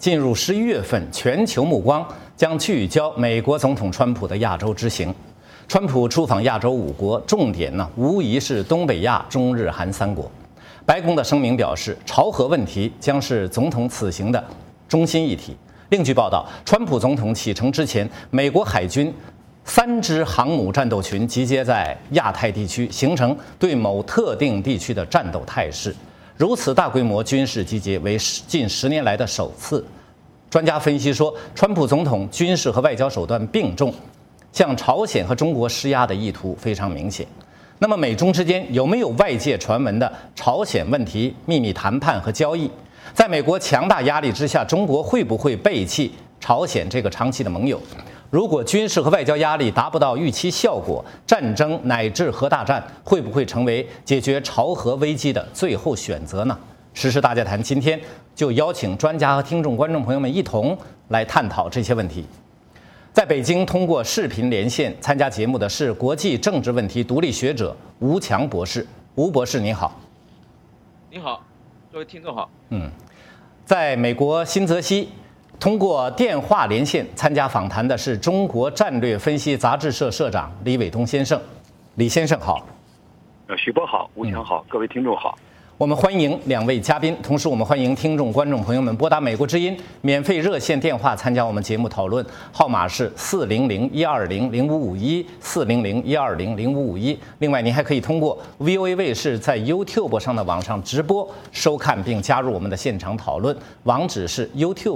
进入11月份，全球目光将聚焦美国总统川普的亚洲之行。川普出访亚洲5国，重点呢无疑是东北亚、中日韩3国。白宫的声明表示，朝核问题将是总统此行的中心议题。另据报道，川普总统启程之前，美国海军3支航母战斗群集结在亚太地区，形成对某特定地区的战斗态势。如此大规模军事集结为近10年来的首次。专家分析说，川普总统军事和外交手段并重，向朝鲜和中国施压的意图非常明显。那么，美中之间有没有外界传闻的朝鲜问题秘密谈判和交易？在美国强大压力之下，中国会不会背弃朝鲜这个长期的盟友？如果军事和外交压力达不到预期效果，战争乃至核大战会不会成为解决朝核危机的最后选择呢？时事大家谈今天就邀请专家和听众观众朋友们一同来探讨这些问题。在北京通过视频连线参加节目的是国际政治问题独立学者吴强博士。吴博士您好。 您好，各位听众好。 在美国新泽西通过电话连线参加访谈的是中国战略分析杂志社社长李伟东先生。李先生好。 徐波好，吴强好，各位听众好。 我们欢迎2位嘉宾，同时我们欢迎听众观众朋友们拨打美国之音免费热线电话参加我们节目讨论，号码是400-120-0551 400-120-0551。另外，您还可以通过 VOA 卫视在 YouTube 上的网上直播收看并加入我们的现场讨论，网址是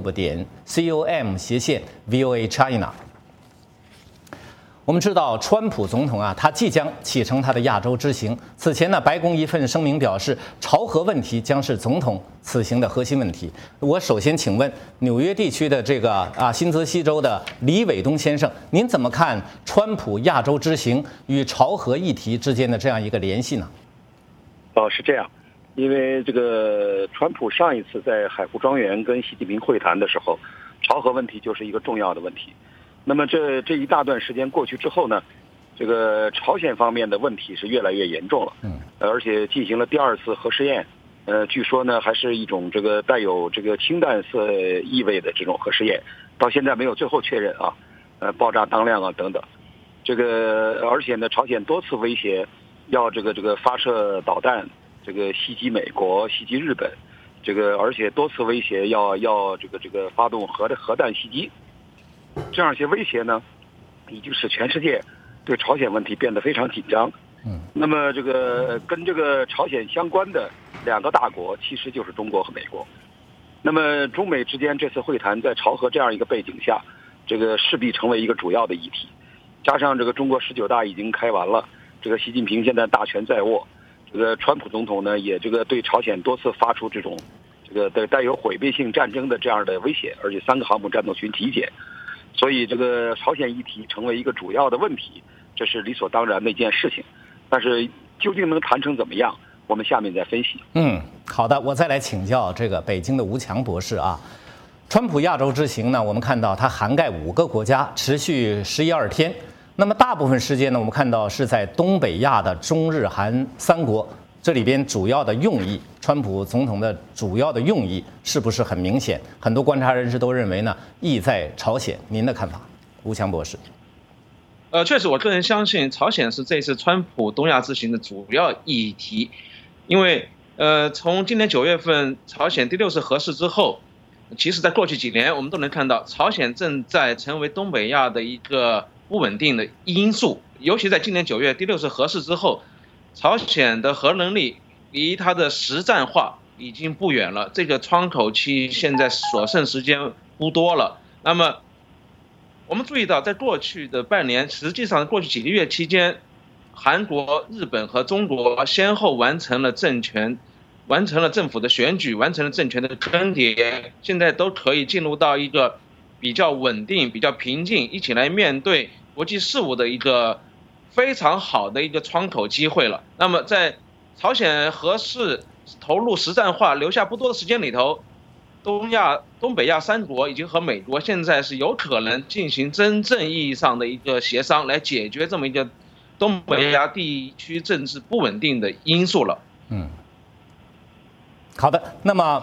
youtube.com/VOA China。我们知道，川普总统他即将启程他的亚洲之行。此前呢，白宫一份声明表示，朝核问题将是总统此行的核心问题。我首先请问纽约地区的这个新泽西州的李伟东先生，您怎么看川普亚洲之行与朝核议题之间的这样一个联系呢？ 是这样，因为这个川普上一次在海湖庄园跟习近平会谈的时候，朝核问题就是一个重要的问题。那么这一大段时间过去之后呢，这个朝鲜方面的问题是越来越严重了，而且进行了第2次核试验，据说呢还是一种这个带有这个氢弹色意味的这种核试验，到现在没有最后确认爆炸当量等等，这个而且呢，朝鲜多次威胁要这个发射导弹，这个袭击美国、袭击日本，这个而且多次威胁要这个发动核弹袭击。这样一些威胁呢，已经使全世界对朝鲜问题变得非常紧张。那么这个跟这个朝鲜相关的2个大国，其实就是中国和美国。那么中美之间这次会谈在朝核这样一个背景下，这个势必成为一个主要的议题。加上这个中国19大已经开完了，这个习近平现在大权在握，这个川普总统呢也这个对朝鲜多次发出这种带有毁灭性战争的这样的威胁，而且3个航母战斗群集结。所以这个朝鲜议题成为一个主要的问题，这是理所当然的一件事情。但是究竟能谈成怎么样，我们下面再分析。 好的，我再来请教这个北京的吴强博士啊。川普亚洲之行呢，我们看到它涵盖5个国家，持续11、2天。那么大部分时间呢，我们看到是在东北亚的中日韩3国。这里边主要的用意，川普总统的主要的用意是不是很明显？很多观察人士都认为呢，意在朝鲜。您的看法，吴强博士？ 确实，我个人相信朝鲜是这次川普东亚之行的主要议题，因为从今年9月份朝鲜第6次核试之后，其实在过去几年我们都能看到，朝鲜正在成为东北亚的一个不稳定的因素，尤其在今年9月第6次核试之后。朝鲜的核能力离它的实战化已经不远了，这个窗口期现在所剩时间不多了。那么，我们注意到，在过去的半年，实际上过去几个月期间，韩国、日本和中国先后完成了政府的选举，完成了政权的更迭，现在都可以进入到一个比较稳定、比较平静，一起来面对国际事务的一个非常好的一个窗口机会了。那么在朝鲜核试投入实战化留下不多的时间里头，东北亚3国以及和美国现在是有可能进行真正意义上的一个协商，来解决这么一个东北亚地区政治不稳定的因素了。 好的，那么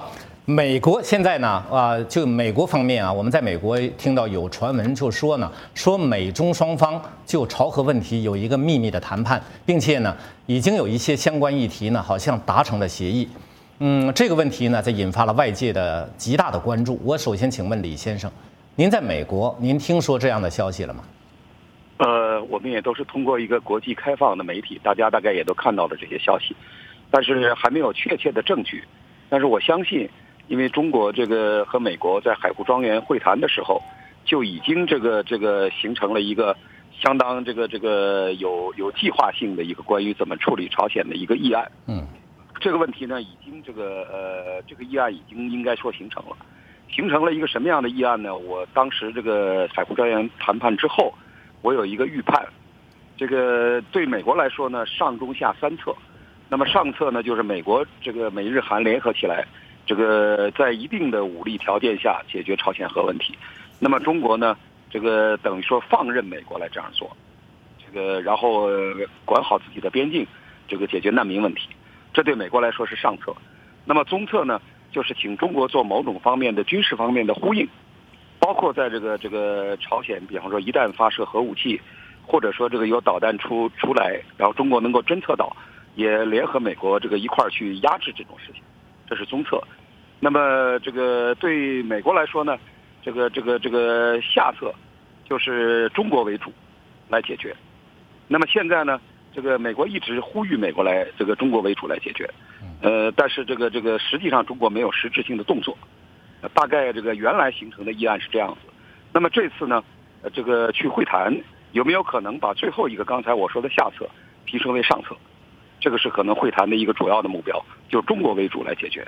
美国现在呢，就美国方面啊，我们在美国听到有传闻就说呢，说美中双方就朝核问题有一个秘密的谈判，并且呢，已经有一些相关议题呢，好像达成了协议。这个问题呢，在引发了外界的极大的关注。我首先请问李先生，您在美国，您听说这样的消息了吗？ 我们也都是通过一个国际开放的媒体，大家大概也都看到了这些消息，但是还没有确切的证据。但是我相信，因为中国这个和美国在海湖庄园会谈的时候，就已经这个形成了一个相当这个有计划性的一个关于怎么处理朝鲜的一个议案。这个问题呢，已经这个议案已经应该说形成了一个什么样的议案呢？我当时这个海湖庄园谈判之后，我有一个预判，这个对美国来说呢，上中下三策。那么上策呢，就是美国这个美日韩联合起来，这个在一定的武力条件下解决朝鲜核问题。那么中国呢，这个等于说放任美国来这样做，这个然后管好自己的边境，这个解决难民问题。这对美国来说是上策。那么中策呢，就是请中国做某种方面的军事方面的呼应，包括在这个朝鲜，比方说一旦发射核武器，或者说这个有导弹出来，然后中国能够侦测到，也联合美国这个一块儿去压制这种事情，这是中策。那么这个对美国来说呢，这个下策就是中国为主来解决。那么现在呢，这个美国一直呼吁美国来这个中国为主来解决，但是这个实际上中国没有实质性的动作。大概这个原来形成的议案是这样子。那么这次呢，这个去会谈有没有可能把最后一个刚才我说的下策提升为上策？这个是可能会谈的一个主要的目标，就是中国为主来解决。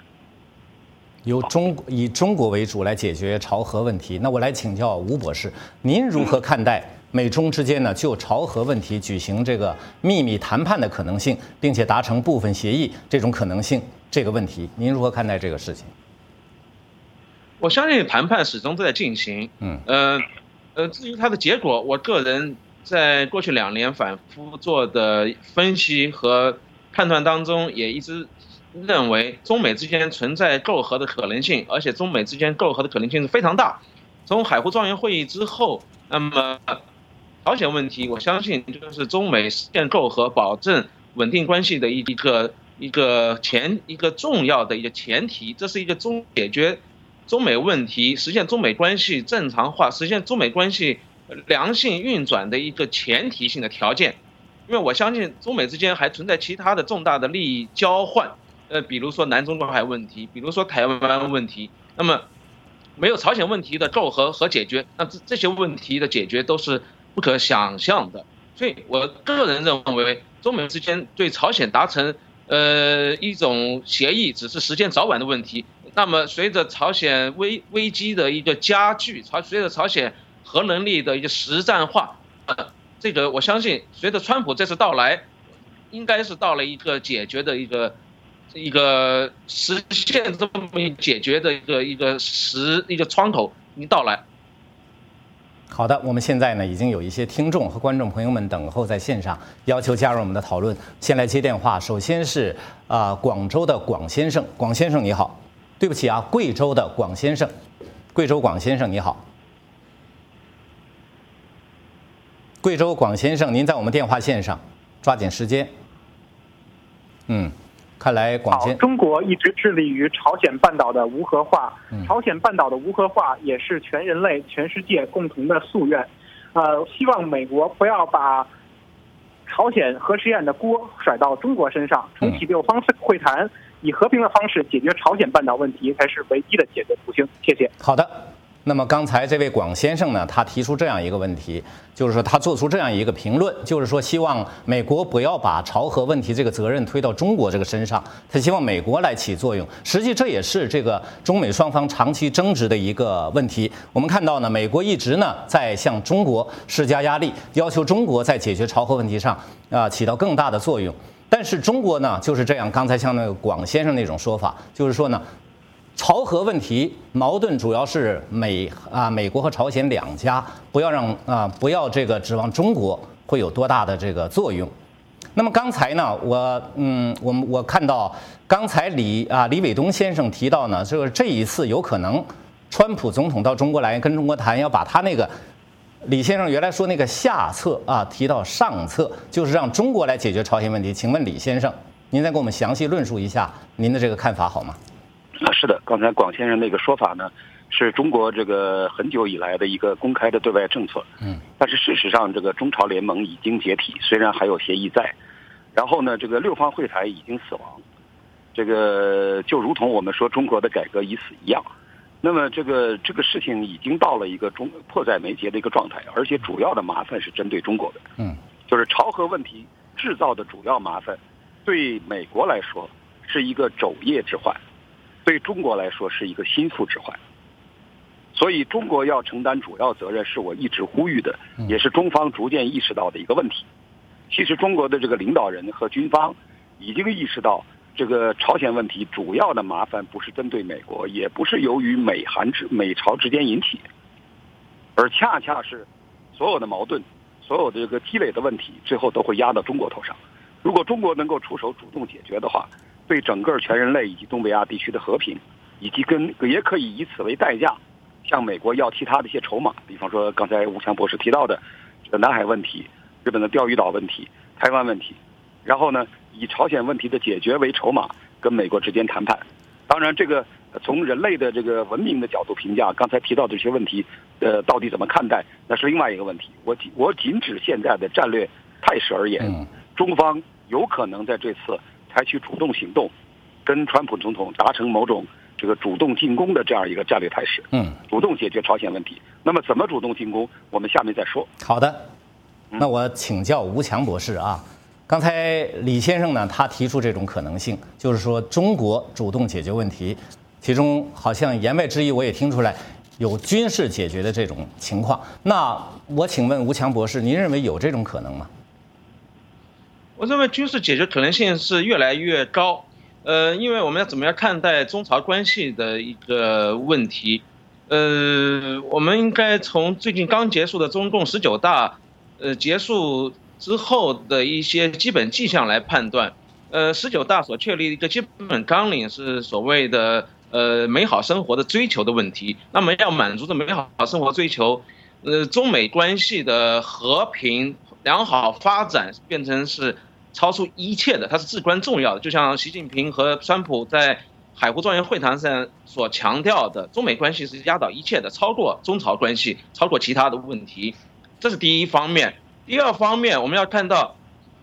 以中国为主来解决朝核问题。那我来请教吴博士，您如何看待美中之间呢就朝核问题举行这个秘密谈判的可能性，并且达成部分协议这种可能性这个问题？您如何看待这个事情？ 我相信谈判始终都在进行。至于它的结果，我个人在过去2年反复做的分析和判断当中，也一直认为中美之间存在媾和的可能性，而且中美之间媾和的可能性是非常大。从海湖庄园会议之后，那么朝鲜问题，我相信就是中美实现媾和、保证稳定关系的一个重要的一个前提，这是一个解决中美问题、实现中美关系正常化、实现中美关系良性运转的一个前提性的条件。因为我相信中美之间还存在其他的重大的利益交换，比如说南中国海问题，比如说台湾问题。那么没有朝鲜问题的媾和和解决，那这些问题的解决都是不可想象的。所以我个人认为，中美之间对朝鲜达成一种协议，只是时间早晚的问题。那么随着朝鲜危机的一个加剧，随着朝鲜核能力的一个实战化，这个我相信随着川普这次到来，应该是到了一个解决的一个实现这么解决的一个窗口已经到来。 好的，我们现在呢已经有一些听众和观众朋友们等候在线上，要求加入我们的讨论。先来接电话，首先是广州的广先生，广先生你好。对不起啊，贵州的广先生，贵州广先生你好。贵州广先生，您在我们电话线上，抓紧时间。看来广先， 中国一直致力于朝鲜半岛的无核化，朝鲜半岛的无核化也是全人类、全世界共同的夙愿。希望美国不要把朝鲜核试验的锅甩到中国身上，重启6方会谈，以和平的方式解决朝鲜半岛问题才是唯一的解决途径。谢谢。 好的。那么刚才这位广先生呢，他提出这样一个问题，就是说他做出这样一个评论，就是说希望美国不要把朝核问题这个责任推到中国这个身上，他希望美国来起作用。实际这也是这个中美双方长期争执的一个问题。我们看到呢，美国一直呢在向中国施加压力，要求中国在解决朝核问题上起到更大的作用。但是中国呢就是这样，刚才像那个广先生那种说法，就是说呢，朝核问题矛盾主要是美国和朝鲜两家，不要这个指望中国会有多大的这个作用。 那么刚才呢，我看到刚才李伟东先生提到呢，就是这一次有可能川普总统到中国来跟中国谈，要把他那个李先生原来说那个下策提到上策，就是让中国来解决朝鲜问题。请问李先生，您再给我们详细论述一下您的这个看法好吗？ 是的，刚才广先生那个说法呢，是中国这个很久以来的一个公开的对外政策。但是事实上，这个中朝联盟已经解体，虽然还有协议在。然后呢，这个六方会谈已经死亡，这个就如同我们说中国的改革已死一样。那么这个事情已经到了一个迫在眉睫的一个状态，而且主要的麻烦是针对中国的。就是朝核问题制造的主要麻烦，对美国来说是一个昼夜之患，对中国来说是一个心腹之患。所以中国要承担主要责任，是我一直呼吁的，也是中方逐渐意识到的一个问题。其实中国的这个领导人和军方已经意识到，这个朝鲜问题主要的麻烦不是针对美国，也不是由于美朝之间引起，而恰恰是所有的矛盾、所有的这个积累的问题，最后都会压到中国头上。如果中国能够出手主动解决的话，对整个全人类以及东北亚地区的和平，以及也可以以此为代价，向美国要其他的一些筹码，比方说刚才吴强博士提到的这个南海问题、日本的钓鱼岛问题、台湾问题，然后呢，以朝鲜问题的解决为筹码，跟美国之间谈判。当然，这个从人类的这个文明的角度评价，刚才提到的这些问题，到底怎么看待，那是另外一个问题。我仅指现在的战略态势而言，中方有可能在这次采取主动行动，跟川普总统达成某种这个主动进攻的这样一个战略态势，主动解决朝鲜问题。那么怎么主动进攻，我们下面再说。 好的。那我请教吴强博士啊，刚才李先生呢，他提出这种可能性，就是说中国主动解决问题，其中好像言外之意我也听出来有军事解决的这种情况。那我请问吴强博士，您认为有这种可能吗？ 我认为军事解决可能性是越来越高，因为我们要怎么样看待中朝关系的一个问题，我们应该从最近刚结束的中共19大。结束之后的一些基本迹象来判断，19大所确立的一个基本纲领是所谓的美好生活的追求的问题。那么要满足这美好生活追求，中美关系的和平良好发展变成是超出一切的，它是至关重要的。就像习近平和川普在海湖庄园会谈上所强调的，中美关系是压倒一切的，超过中朝关系，超过其他的问题。这是第一方面。第二方面，我们要看到，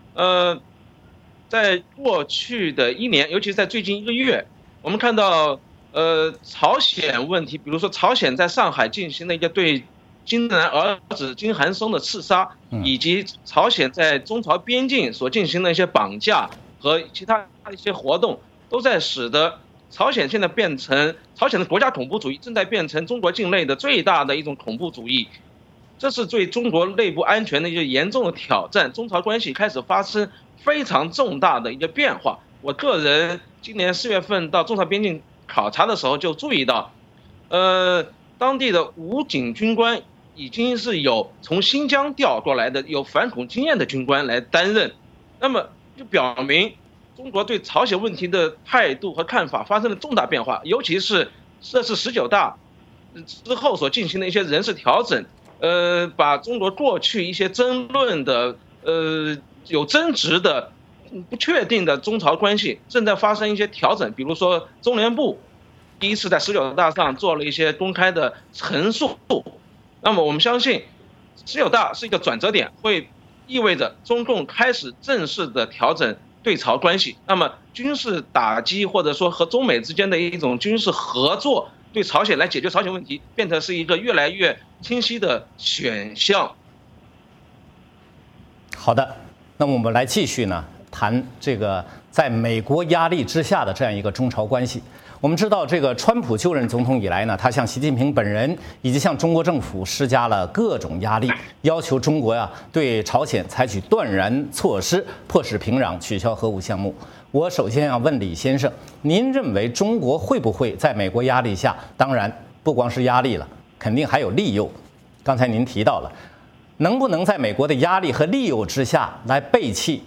在过去的1年，尤其是在最近1个月，我们看到，朝鲜问题，比如说朝鲜在上海进行了一个对金正男儿子金韩松的刺杀，以及朝鲜在中朝边境所进行的一些绑架和其他一些活动，都在使得朝鲜现在朝鲜的国家恐怖主义正在变成中国境内的最大的一种恐怖主义。这是对中国内部安全的一个严重的挑战，中朝关系开始发生非常重大的一个变化。我个人今年4月份到中朝边境考察的时候就注意到，当地的武警军官已经是有从新疆调过来的有反恐经验的军官来担任，那么就表明中国对朝鲜问题的态度和看法发生了重大变化，尤其是这次19大之后所进行的一些人事调整。把中国过去一些争论的、有争执的、不确定的中朝关系正在发生一些调整，比如说中联部第一次在19大上做了一些公开的陈述。那么我们相信19大是一个转折点，会意味着中共开始正式的调整对朝关系。那么军事打击或者说和中美之间的一种军事合作，对朝鲜来解决朝鲜问题，变成是一个越来越清晰的选项。 好的，那么我们来继续呢谈这个在美国压力之下的这样一个中朝关系。我们知道，这个川普就任总统以来呢，他向习近平本人以及向中国政府施加了各种压力，要求中国呀对朝鲜采取断然措施，迫使平壤取消核武项目。我首先要问李先生，您认为中国会不会在美国压力下，当然不光是压力了，肯定还有利诱。刚才您提到了，能不能在美国的压力和利诱之下来背弃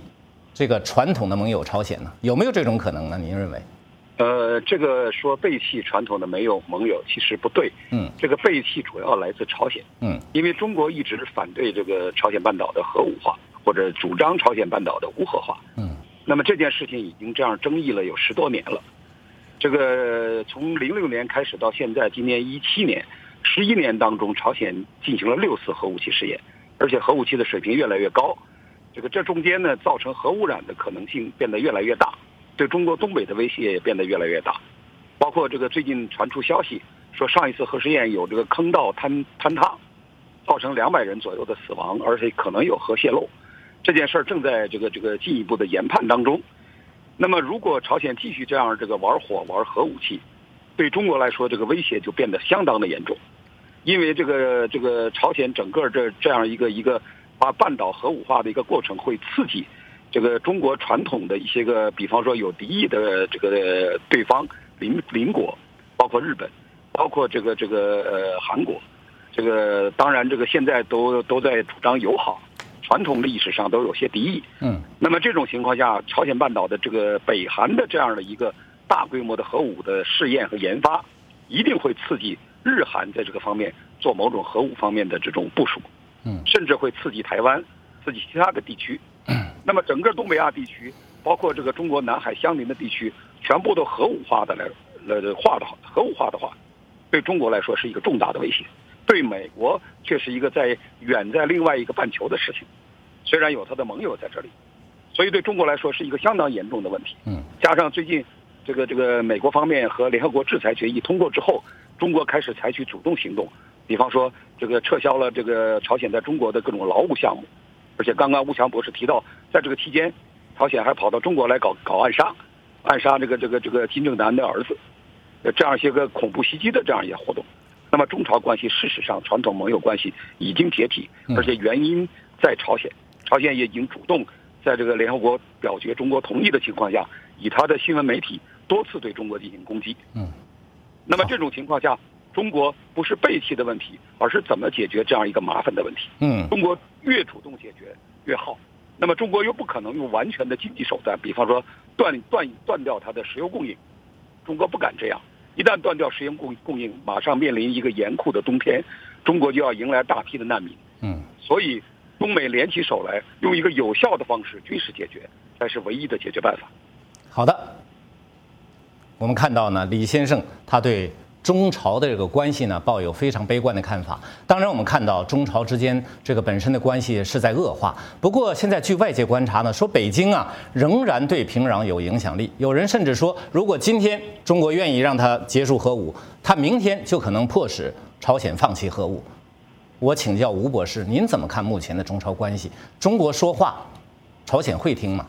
这个传统的盟友朝鲜呢？有没有这种可能呢？您认为？ 这个说背弃传统的盟友其实不对。这个背弃主要来自朝鲜。因为中国一直反对这个朝鲜半岛的核武化，或者主张朝鲜半岛的无核化。那么这件事情已经这样争议了有10多年了。这个从06年开始到现在，今年17年，11年当中，朝鲜进行了6次核武器试验，而且核武器的水平越来越高。这中间呢，造成核污染的可能性变得越来越大，对中国东北的威胁也变得越来越大。包括这个最近传出消息说，上一次核试验有这个坑道坍塌，造成200人左右的死亡，而且可能有核泄漏。这件事正在这个进一步的研判当中。那么，如果朝鲜继续这样玩火玩核武器，对中国来说，这个威胁就变得相当的严重。因为这个朝鲜整个这样一个把半岛核武化的一个过程，会刺激这个中国传统的一些个，比方说有敌意的这个对方邻国，包括日本，包括这个韩国，当然现在都在主张友好，传统历史上都有些敌意。那么这种情况下，朝鲜半岛的这个北韩的这样的一个大规模的核武的试验和研发，一定会刺激日韩在这个方面做某种核武方面的这种部署。甚至会刺激台湾，刺激其他的地区。那么整个东北亚地区，包括这个中国南海相邻的地区，全部都核武化的核武化的话，对中国来说是一个重大的威胁，对美国却是一个远在另外一个半球的事情。虽然有它的盟友在这里，所以对中国来说是一个相当严重的问题。加上最近这个美国方面和联合国制裁决议通过之后，中国开始采取主动行动。比方说，撤销了朝鲜在中国的各种劳务项目，而且刚刚吴强博士提到，在这个期间，朝鲜还跑到中国来搞暗杀这个金正男的儿子，这样一些个恐怖袭击的这样一些活动。那么中朝关系事实上传统盟友关系已经解体，而且原因在朝鲜也已经主动在这个联合国表决中国同意的情况下，以他的新闻媒体多次对中国进行攻击。那么这种情况下，中国不是背弃的问题，而是怎么解决这样一个麻烦的问题。中国越主动解决越好。那么中国又不可能用完全的经济手段，比方说断掉它的石油供应，中国不敢这样。一旦断掉石油供应，马上面临一个严酷的冬天，中国就要迎来大批的难民。所以中美联起手来，用一个有效的方式军事解决，才是唯一的解决办法。 好的，我们看到呢，李先生他对中朝的这个关系呢，抱有非常悲观的看法。当然，我们看到中朝之间这个本身的关系是在恶化。不过，现在据外界观察呢，说北京啊仍然对平壤有影响力。有人甚至说，如果今天中国愿意让他结束核武，他明天就可能迫使朝鲜放弃核武。我请教吴博士，您怎么看目前的中朝关系？中国说话，朝鲜会听吗？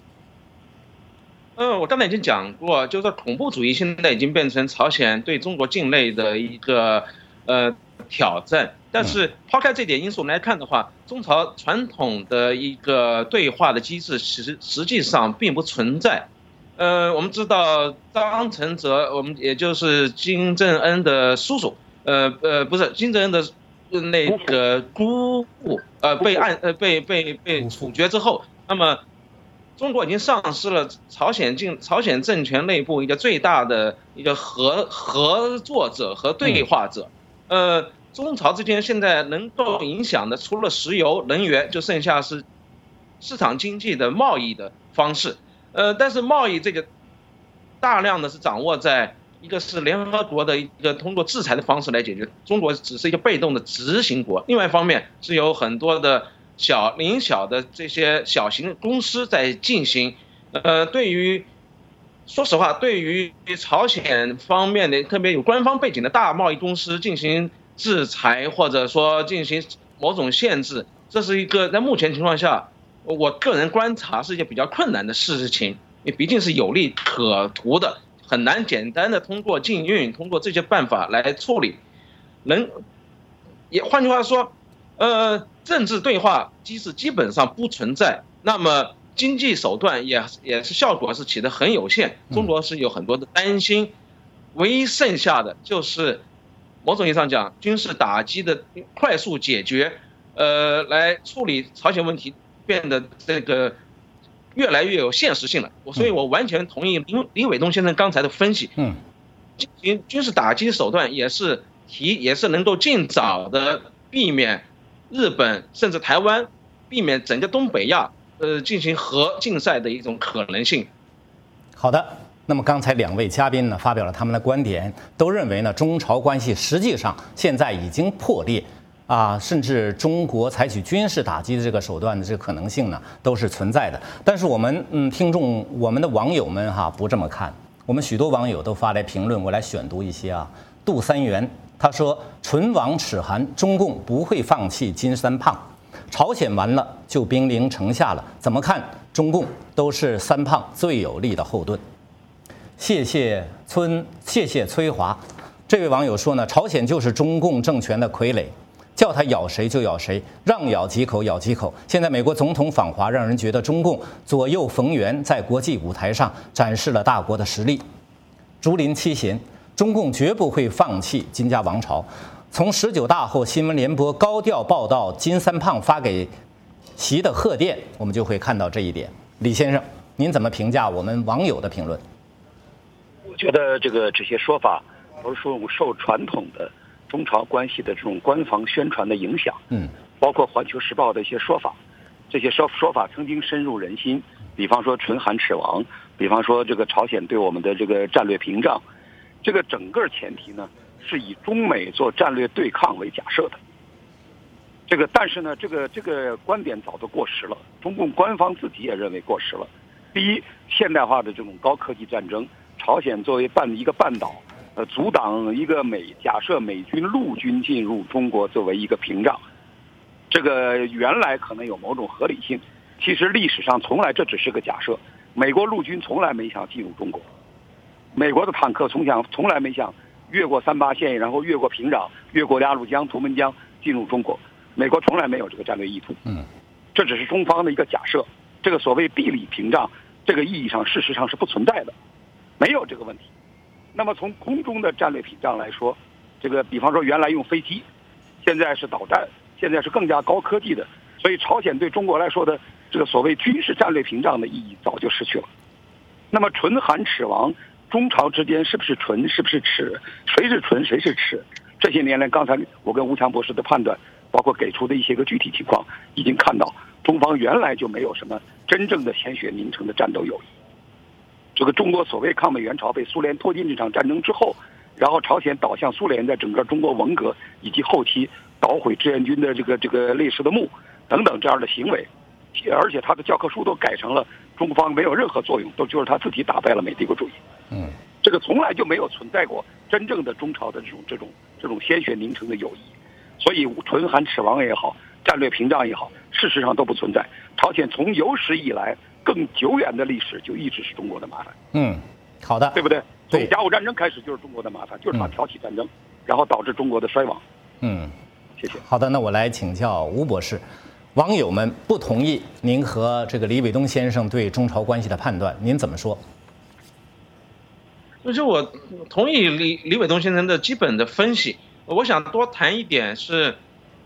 我刚才已经讲过，就是说恐怖主义现在已经变成朝鲜对中国境内的一个挑战。但是抛开这点因素来看的话，中朝传统的一个对话的机制实际上并不存在。我们知道张承泽，我们也就是金正恩的叔叔，不是金正恩的那个姑父，被处决之后，那么中国已经丧失了朝鲜政权内部一个最大的一个合作者和对话者。中朝之间现在能够影响的，除了石油能源，就剩下是市场经济的贸易的方式。但是贸易这个大量的是掌握在一个是联合国的一个通过制裁的方式来解决，中国只是一个被动的执行国。另外一方面是有很多的小的这些小型公司在进行。说实话，对于朝鲜方面的特别有官方背景的大贸易公司进行制裁，或者说进行某种限制，这是一个在目前情况下，我个人观察是一件比较困难的事情，因为毕竟是有利可图的，很难简单的通过禁运，通过这些办法来处理。换句话说，政治对话机制基本上不存在，那么经济手段也是效果是起得很有限。中国是有很多的担心，唯一剩下的就是某种意义上讲军事打击的快速解决，来处理朝鲜问题变得这个越来越有现实性了。所以我完全同意李伟东先生刚才的分析。进行军事打击手段也是能够尽早的避免日本甚至台湾，避免整个东北亚进行核竞赛的一种可能性。 好的，那么刚才2位嘉宾呢发表了他们的观点，都认为呢中朝关系实际上现在已经破裂啊，甚至中国采取军事打击的这个手段的这个可能性呢都是存在的。但是我们听众我们的网友们不这么看，我们许多网友都发来评论，我来选读一些啊。杜三元他说：“唇亡齿寒，中共不会放弃金三胖，朝鲜完了就兵临城下了，怎么看中共都是三胖最有力的后盾。”谢谢崔华这位网友说呢，朝鲜就是中共政权的傀儡，叫他咬谁就咬谁，让咬几口咬几口。现在美国总统访华，让人觉得中共左右逢源，在国际舞台上展示了大国的实力。竹林七贤，中共绝不会放弃金家王朝。从19大后，新闻联播高调报道金三胖发给习的贺电，我们就会看到这一点。李先生，您怎么评价我们网友的评论？ 我觉得这些说法都是受传统的中朝关系的这种官方宣传的影响，包括《环球时报》的一些说法，这些说法曾经深入人心。比方说唇寒齿亡，比方说这个朝鲜对我们的这个战略屏障，这个整个前提呢是以中美做战略对抗为假设的。但是呢，这个观点早都过时了，中共官方自己也认为过时了。第一，现代化的这种高科技战争，朝鲜作为一个半岛，阻挡一个假设美军陆军进入中国作为一个屏障，这个原来可能有某种合理性，其实历史上从来这只是个假设。美国陆军从来没想进入中国，美国的坦克从来没想越过38线，然后越过屏障，越过鸭绿江、图们江进入中国，美国从来没有这个战略意图。这只是中方的一个假设。这个所谓地理屏障，这个意义上事实上是不存在的，没有这个问题。那么从空中的战略屏障来说，比方说原来用飞机，现在是导弹，现在是更加高科技的，所以朝鲜对中国来说的这个所谓军事战略屏障的意义早就失去了。那么唇寒齿亡，中朝之间是不是唇，是不是齿，谁是唇谁是齿，这些年来刚才我跟吴强博士的判断，包括给出的一些个具体情况，已经看到中方原来就没有什么真正的鲜血凝成的战斗友谊。这个中国所谓抗美援朝被苏联拖进这场战争之后，然后朝鲜倒向苏联，在整个中国文革以及后期捣毁志愿军的这个烈士的墓等等这样的行为，而且他的教科书都改成了中方没有任何作用，就是他自己打败了美帝国主义。这个从来就没有存在过真正的中朝的这种鲜血凝成的友谊，所以唇寒齿亡也好，战略屏障也好，事实上都不存在。朝鲜从有史以来更久远的历史就一直是中国的麻烦。 好的， 对不对？从甲午战争开始就是中国的麻烦，就是他挑起战争，然后导致中国的衰亡。谢谢。 好的，那我来请教吴博士。网友们不同意您和这个李伟东先生对中朝关系的判断，您怎么说？ 就我同意李伟东先生的基本的分析，我想多谈一点是，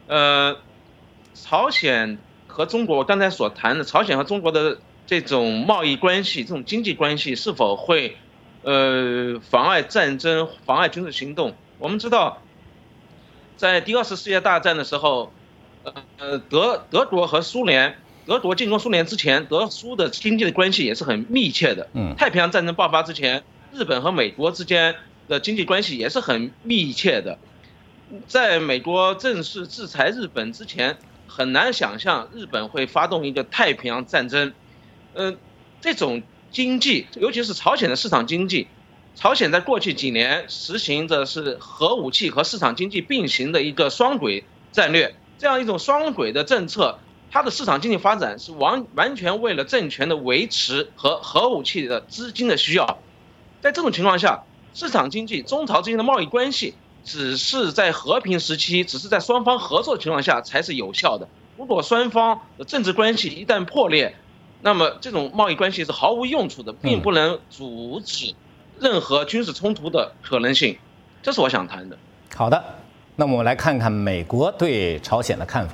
朝鲜和中国，我刚才所谈的朝鲜和中国的这种贸易关系、这种经济关系是否会妨碍战争、妨碍军事行动？我们知道，在第2次世界大战的时候，德国和苏联，德国进攻苏联之前，德苏的经济的关系也是很密切的。太平洋战争爆发之前，日本和美国之间的经济关系也是很密切的。在美国正式制裁日本之前，很难想象日本会发动一个太平洋战争。这种经济，尤其是朝鲜的市场经济，朝鲜在过去几年实行的是核武器和市场经济并行的一个双轨战略。这样一种双轨的政策，它的市场经济发展是完全为了政权的维持和核武器的资金的需要。在这种情况下，市场经济、中朝之间的贸易关系只是在和平时期，只是在双方合作的情况下才是有效的。如果双方的政治关系一旦破裂，那么这种贸易关系是毫无用处的，并不能阻止任何军事冲突的可能性。这是我想谈的。 好的，那么我们来看看美国对朝鲜的看法。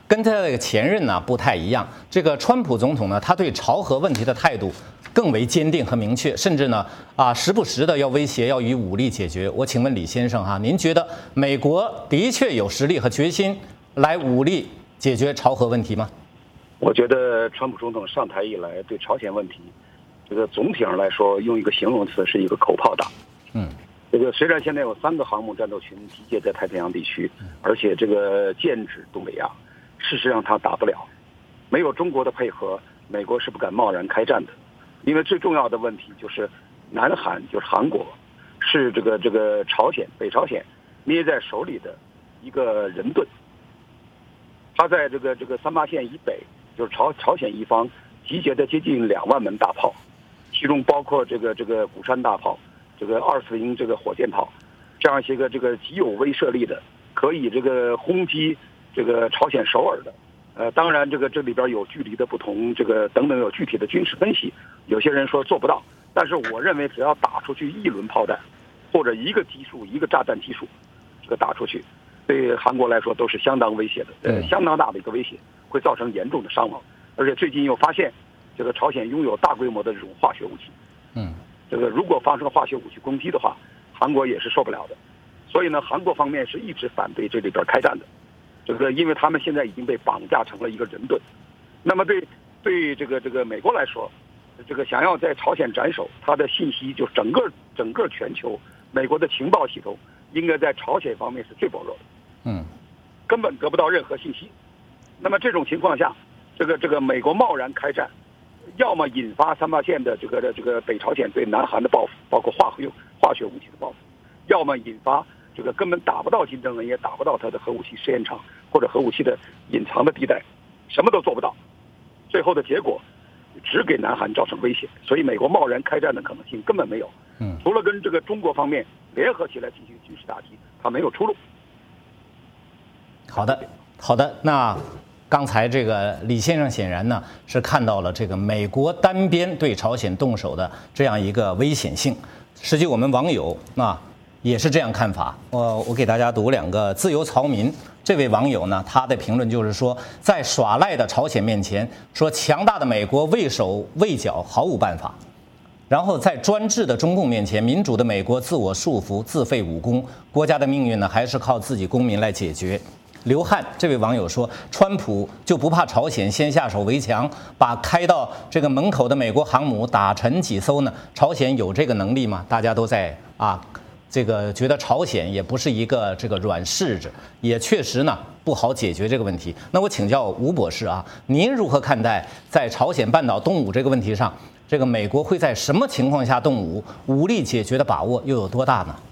跟他的前任呢不太一样。这个川普总统呢，他对朝核问题的态度更为坚定和明确，甚至呢时不时的要威胁要以武力解决。我请问李先生哈，您觉得美国的确有实力和决心来武力解决朝核问题吗？ 我觉得川普总统上台以来对朝鲜问题，这个总体上来说，用一个形容词是一个口炮打。这个虽然现在有3个航母战斗群集结在太平洋地区，而且这个剑指东北亚，事实上它打不了。没有中国的配合，美国是不敢贸然开战的。因为最重要的问题就是南韩，就是韩国，是这个北朝鲜捏在手里的一个人盾。他在这个38线以北，就是朝鲜一方集结的接近2万门大炮，其中包括这个鼓山大炮，这个240这个火箭炮，这样一些个极有威慑力的，可以轰击这个朝鲜首尔的。当然这里边有距离的不同，等等有具体的军事分析，有些人说做不到，但是我认为只要打出去1轮炮弹，或者一个炸弹基数，打出去，对韩国来说都是相当威胁的，相当大的一个威胁，会造成严重的伤亡。而且最近又发现，朝鲜拥有大规模的这种化学武器，如果发生化学武器攻击的话，韩国也是受不了的。所以呢，韩国方面是一直反对这里边开战的。因为他们现在已经被绑架成了一个人盾。那么对这个美国来说，想要在朝鲜斩首，他的信息就整个全球，美国的情报系统应该在朝鲜方面是最薄弱的，根本得不到任何信息。那么这种情况下，美国贸然开战，要么引发38线的北朝鲜对南韩的报复，包括化学武器的报复，要么引发根本打不到金正恩，也打不到他的核武器试验场或者核武器的隐藏的地带，什么都做不到。最后的结果只给南韩造成威胁，所以美国贸然开战的可能性根本没有。除了跟中国方面联合起来进行军事打击，它没有出路。 好的，那刚才李先生显然呢是看到了美国单边对朝鲜动手的这样一个危险性。实际我们网友也是这样看法。我给大家读2个自由曹民这位网友呢，他的评论就是说，在耍赖的朝鲜面前，说强大的美国畏手畏脚毫无办法。然后在专制的中共面前，民主的美国自我束缚，自废武功，国家的命运呢还是靠自己公民来解决。刘汉这位网友说，川普就不怕朝鲜先下手为强，把开到门口的美国航母打沉几艘呢？朝鲜有这个能力吗？大家都在觉得朝鲜也不是一个软柿子，也确实呢不好解决这个问题。那我请教吴博士您如何看待在朝鲜半岛动武这个问题上，美国会在什么情况下动武，武力解决的把握又有多大呢？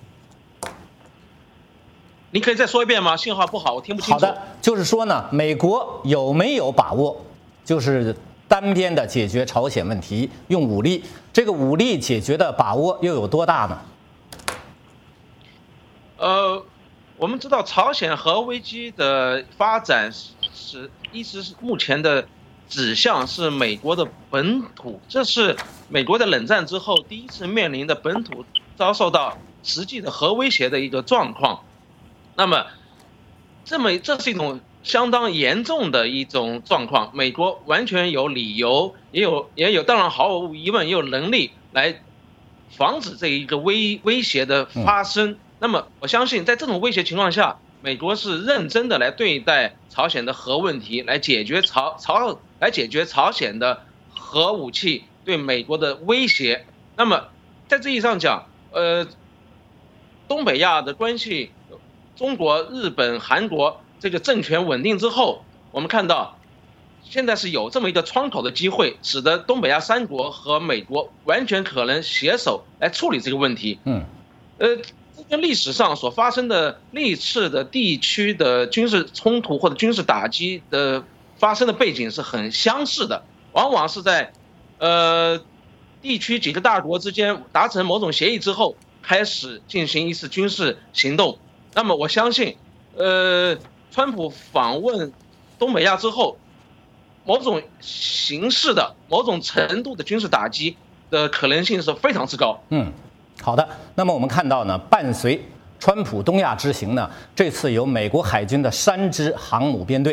您可以再说一遍吗？信号不好，我听不清楚。 好的，就是说呢，美国有没有把握，就是单边的解决朝鲜问题，用武力，这个武力解决的把握又有多大呢？ 我们知道朝鲜核危机的发展一直是目前的指向是美国的本土，这是美国在冷战之后第一次面临的本土遭受到实际的核威胁的一个状况。那么，这是一种相当严重的一种状况，美国完全有理由，也有，当然毫无疑问也有能力来防止这一个威胁的发生。那么我相信在这种威胁情况下，美国是认真的来对待朝鲜的核问题，来解决朝鲜的核武器对美国的威胁。那么在这意义上讲，东北亚的关系，中国、日本、韩国这个政权稳定之后，我们看到现在是有这么一个窗口的机会，使得东北亚3国和美国完全可能携手来处理这个问题。这跟历史上所发生的历次的地区的军事冲突或者军事打击的发生的背景是很相似的，往往是在地区几个大国之间达成某种协议之后，开始进行一次军事行动。那么我相信，川普访问东北亚之后，某种形式的、某种程度的军事打击的可能性是非常之高。 好的。那么我们看到呢，伴随川普东亚之行呢，这次有美国海军的3支航母编队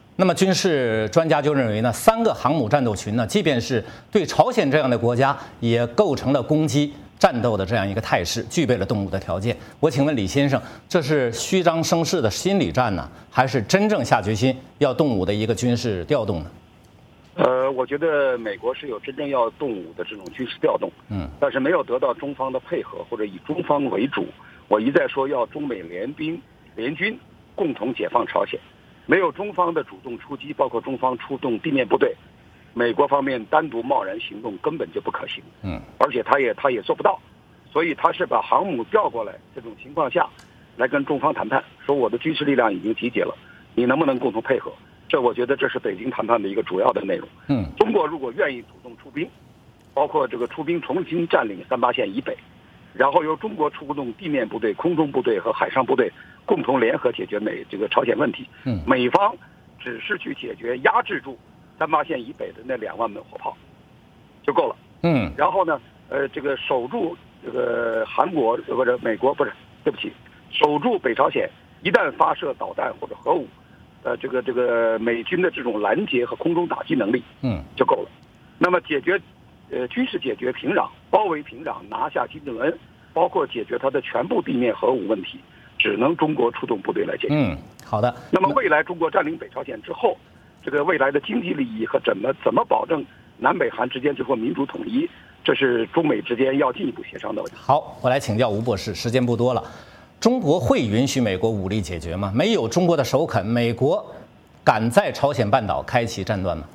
那么军事专家就认为呢，3个航母战斗群呢，即便是对朝鲜这样的国家，也构成了攻击战斗的这样一个态势，具备了动武的条件。我请问李先生，这是虚张声势的心理战呢，还是真正下决心要动武的一个军事调动呢？ 我觉得美国是有真正要动武的这种军事调动，但是没有得到中方的配合，或者以中方为主。我一再说要中美联军共同解放朝鲜，没有中方的主动出击，包括中方出动地面部队，美国方面单独贸然行动根本就不可行。而且他也做不到，所以他是把航母调过来，这种情况下来跟中方谈判，说我的军事力量已经集结了，你能不能共同配合？这我觉得这是北京谈判的一个主要的内容。中国如果愿意主动出兵，包括这个出兵重新占领38线以北，然后由中国出动地面部队、空中部队和海上部队共同联合解决朝鲜问题。美方只是去解决压制住38线以北的那2万门火炮就够了。然后呢，这个守住这个韩国或者美国守住北朝鲜，一旦发射导弹或者核武，这个美军的这种拦截和空中打击能力，就够了。那么军事解决平壤，包围平壤，拿下金正恩，包括解决他的全部地面核武问题，只能中国出动部队来解决。 好的。 那么未来中国占领北朝鲜之后，这个未来的经济利益和怎么保证南北韩之间最后民主统一，这是中美之间要进一步协商的问题。 好，我来请教吴博士，时间不多了。中国会允许美国武力解决吗？没有中国的首肯，美国敢在朝鲜半岛开启战端吗？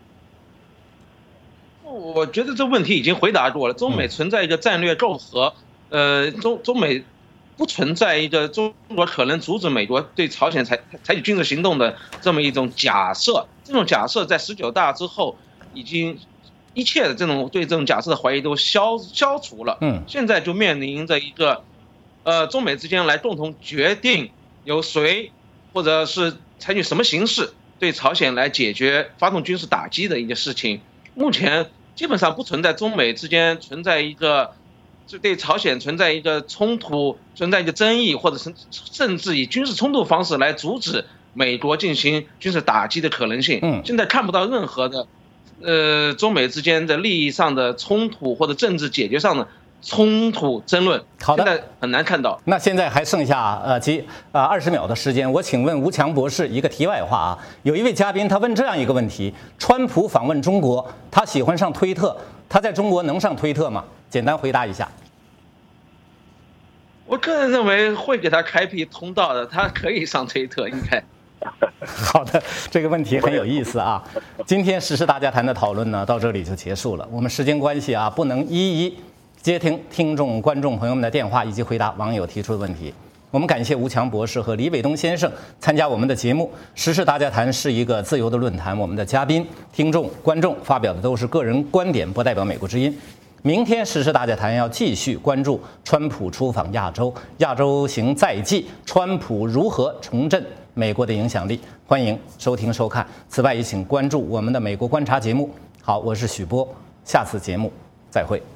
我觉得这问题已经回答过了。中美存在一个战略媾和，中美不存在一个中国可能阻止美国对朝鲜采取军事行动的这么一种假设。这种假设在19大之后，已经一切的对这种假设的怀疑都消除了。现在就面临着一个，中美之间来共同决定由谁或者是采取什么形式对朝鲜来解决发动军事打击的一个事情。目前基本上不存在中美之间存在一个对朝鲜存在一个冲突、存在一个争议，或者是甚至以军事冲突方式来阻止美国进行军事打击的可能性。现在看不到任何的中美之间的利益上的冲突或者政治解决上的冲突争论。 好的， 现在很难看到。 那现在还剩下20秒的时间，我请问吴强博士一个题外话啊。有一位嘉宾他问这样一个问题：川普访问中国，他喜欢上推特，他在中国能上推特吗？简单回答一下。 我个人认为会给他开辟通道的，他可以上推特，应该。 好的，这个问题很有意思啊。今天时事大家谈的讨论呢，到这里就结束了。我们时间关系啊，不能一一接听听众、观众朋友们的电话以及回答网友提出的问题。我们感谢吴强博士和李伟东先生参加我们的节目。时事大家谈是一个自由的论坛，我们的嘉宾、听众、观众发表的都是个人观点，不代表美国之音。明天时事大家谈要继续关注川普出访亚洲，亚洲行在即，川普如何重振美国的影响力？欢迎收听收看。此外，也请关注我们的美国观察节目。好，我是许波，下次节目再会。